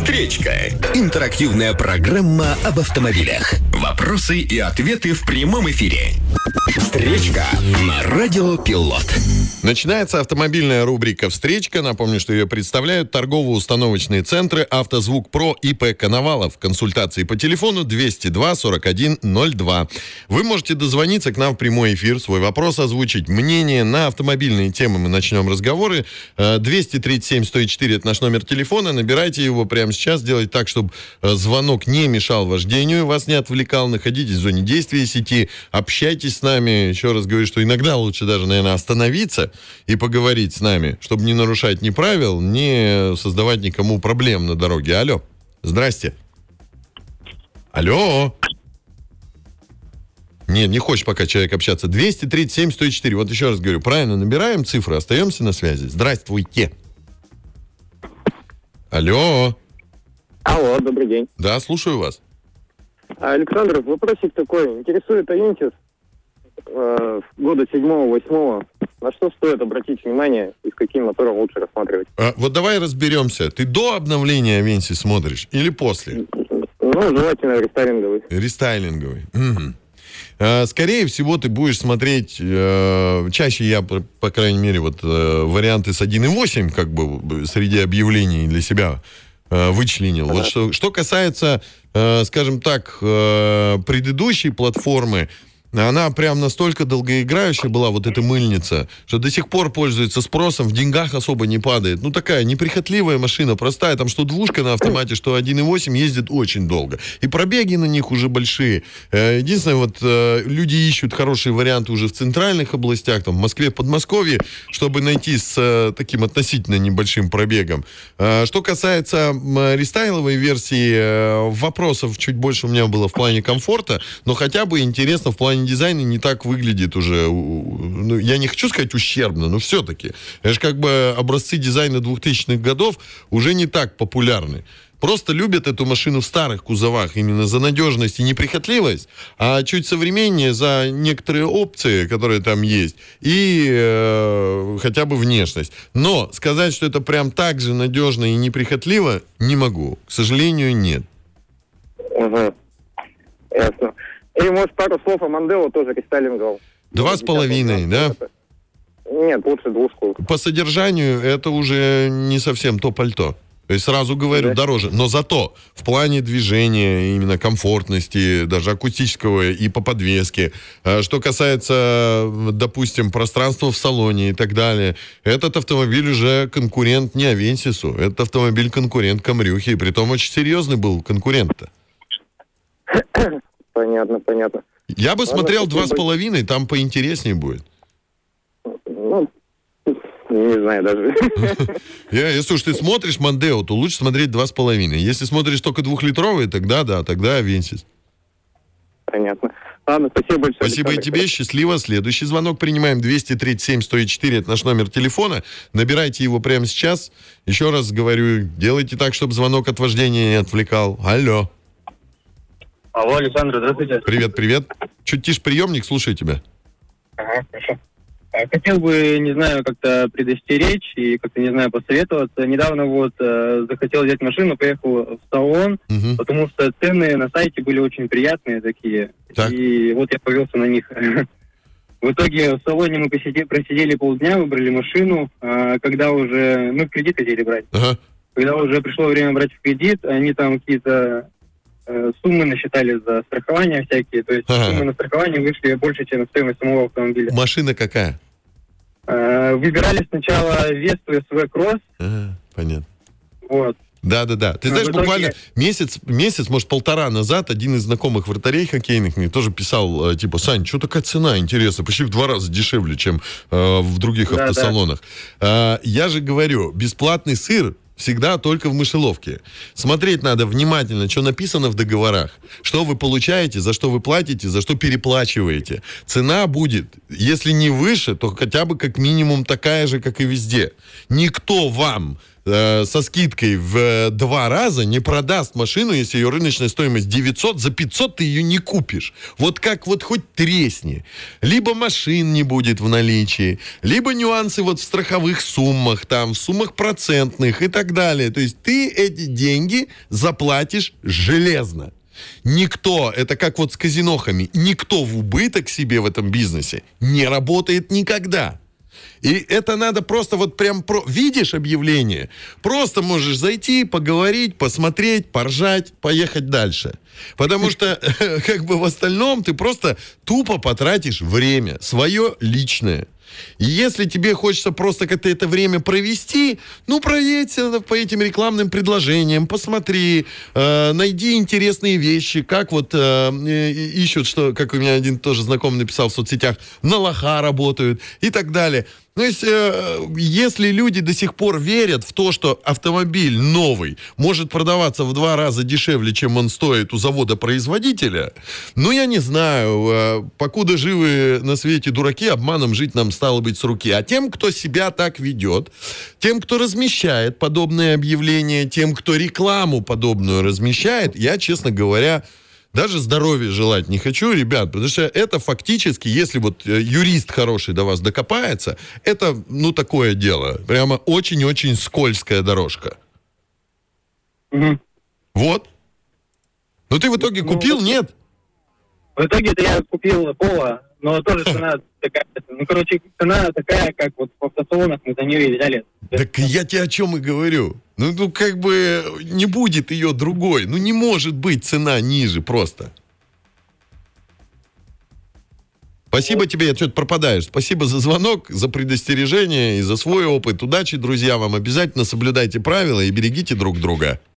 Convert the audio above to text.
Встречка. Интерактивная программа об автомобилях. Вопросы и ответы в прямом эфире. Встречка на Радио Пилот. Начинается автомобильная рубрика «Встречка». Напомню, что ее представляют торгово-установочные центры «АвтоЗвук Про» ИП Коновалов. Консультации по телефону 202-41-02. Вы можете дозвониться к нам в прямой эфир, свой вопрос озвучить, мнение на автомобильные темы. Мы начнем разговоры. 237-104 – это наш номер телефона. Набирайте его прямо сейчас. Делайте так, чтобы звонок не мешал вождению, вас не отвлекал. Находитесь в зоне действия сети, общайтесь с нами. Еще раз говорю, что иногда лучше даже, наверное, остановиться и поговорить с нами, чтобы не нарушать ни правил, не создавать никому проблем на дороге. Алло. Здрасте. Алло. Нет, не хочет пока человек общаться. 237-104. Вот еще раз говорю, правильно набираем цифры, остаемся на связи. Здравствуйте. Алло. Алло, добрый день. Да, слушаю вас. Александр, вопросик такой. Интересует Авентис года 7-8. На что стоит обратить внимание и с каким мотором лучше рассматривать? Вот давай разберемся. Ты до обновления Авенси смотришь или после? Ну, желательно рестайлинговый. Рестайлинговый. Угу. Скорее всего, ты будешь смотреть, чаще я, по крайней мере, вот варианты с 1.8, как бы среди объявлений для себя вычленил. Вот что касается, скажем так, предыдущей платформы, она прям настолько долгоиграющая была, вот эта мыльница, что до сих пор пользуется спросом, в деньгах особо не падает. Ну, такая неприхотливая машина, простая. Там что двушка на автомате, что 1.8 ездит очень долго. И пробеги на них уже большие. Единственное, вот люди ищут хорошие варианты уже в центральных областях, там, в Москве, в Подмосковье, чтобы найти с таким относительно небольшим пробегом. Что касается рестайловой версии, вопросов чуть больше у меня было в плане комфорта, но хотя бы интересно в плане дизайна не так выглядит уже, ну, я не хочу сказать ущербно, но все-таки. Это же как бы образцы дизайна 2000-х годов уже не так популярны. Просто любят эту машину в старых кузовах именно за надежность и неприхотливость, а чуть современнее за некоторые опции, которые там есть, и хотя бы внешность. Но сказать, что это прям так же надежно и неприхотливо, не могу. К сожалению, нет. Угу. Ясно. И, может, пару слов о Мондео тоже рестайлинговал. 2,5, да? Нет, лучше двушку. По содержанию это уже не совсем то пальто. То есть сразу говорю, дороже. Но зато в плане движения, именно комфортности, даже акустического и по подвеске, что касается, допустим, пространства в салоне и так далее, этот автомобиль уже конкурент не Авентису. Этот автомобиль конкурент Камрюхе. И притом очень серьезный был конкурент-то. Понятно. Я бы смотрел 2,5, там поинтереснее будет. Ну, не знаю даже. Если уж ты смотришь Мондео, то лучше смотреть 2,5. Если смотришь только 2-литровый, тогда да, тогда Авентис. Понятно. Ладно, спасибо большое. Спасибо и тебе, счастливо. Следующий звонок принимаем. 237-104, это наш номер телефона. Набирайте его прямо сейчас. Еще раз говорю, делайте так, чтобы звонок от вождения не отвлекал. Алло. Алло, Александр, здравствуйте. Привет. Чуть тише приемник, слушаю тебя. Ага, хорошо. Хотел бы, не знаю, как-то предостеречь и как-то, не знаю, посоветоваться. Недавно вот захотел взять машину, поехал в салон, потому что цены на сайте были очень приятные такие. Так. И вот я повелся на них. В итоге в салоне мы просидели полдня, выбрали машину. Когда уже... Мы в кредит хотели брать. Ага. Когда уже пришло время брать в кредит, они там какие-то... суммы насчитали за страхование всякие, то есть суммы на страхование вышли больше, чем стоимость самого автомобиля. Машина какая? Выбирали сначала Весту SV Cross. Понятно. Вот. Да. Ты знаешь, буквально месяц, может, полтора назад один из знакомых вратарей хоккейных мне тоже писал, типа, Сань, что такая цена, интересно, почти в 2 раза дешевле, чем в других автосалонах. Я же говорю, бесплатный сыр всегда только в мышеловке. Смотреть надо внимательно, что написано в договорах, что вы получаете, за что вы платите, за что переплачиваете. Цена будет, если не выше, то хотя бы как минимум такая же, как и везде. Никто вам со скидкой в 2 раза не продаст машину, если ее рыночная стоимость 900, за 500 ты ее не купишь. Вот как вот хоть тресни. Либо машин не будет в наличии, либо нюансы вот в страховых суммах, там, в суммах процентных и так далее. То есть ты эти деньги заплатишь железно. Никто, это как вот с казинохами, никто в убыток себе в этом бизнесе не работает никогда. И это надо просто вот прям... Видишь объявление? Просто можешь зайти, поговорить, посмотреть, поржать, поехать дальше. Потому что как бы в остальном ты просто тупо потратишь время, свое личное. И если тебе хочется просто как-то это время провести, ну, проедься по этим рекламным предложениям, посмотри, найди интересные вещи, как вот ищут, что, как у меня один тоже знакомый написал в соцсетях, на лоха работают и так далее. То есть, если люди до сих пор верят в то, что автомобиль новый может продаваться в 2 раза дешевле, чем он стоит у завода-производителя, ну, я не знаю, покуда живы на свете дураки, обманом жить нам стало быть с руки. А тем, кто себя так ведет, тем, кто размещает подобные объявления, тем, кто рекламу подобную размещает, я, честно говоря, даже здоровья желать не хочу, ребят, потому что это фактически, если вот юрист хороший до вас докопается, это, ну, такое дело. Прямо очень-очень скользкая дорожка. Угу. Вот. Но ты в итоге купил, нет? В итоге-то я купил Пола, но тоже цена такая, ну, короче, цена такая, как вот в автосалонах мы за нее и взяли. Так я тебе о чем и говорю. Ну, как бы не будет ее другой. Ну, не может быть цена ниже просто. Спасибо тебе, я что-то пропадаешь. Спасибо за звонок, за предостережение и за свой опыт. Удачи, друзья, вам. Обязательно соблюдайте правила и берегите друг друга.